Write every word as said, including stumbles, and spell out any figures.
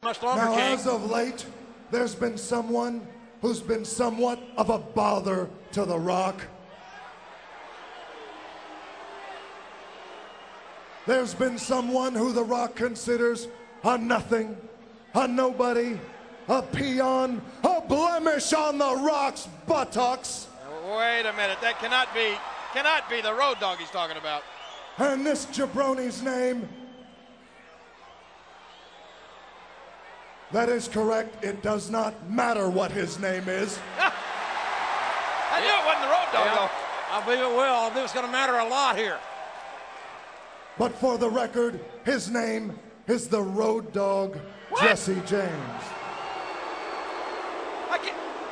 much longer, Now, King. as of late, there's been someone who's been somewhat of a bother to The Rock. There's been someone who The Rock considers a nothing, a nobody, a peon, a blemish on The Rock's buttocks. Wait a minute, that cannot be, cannot be the Road Dogg he's talking about. And this jabroni's name, that is correct, it does not matter what his name is. I knew it wasn't the Road Dogg, Yeah, though. I believe it will. I believe it's going to matter a lot here. But for the record, his name is the Road Dogg, Jesse James.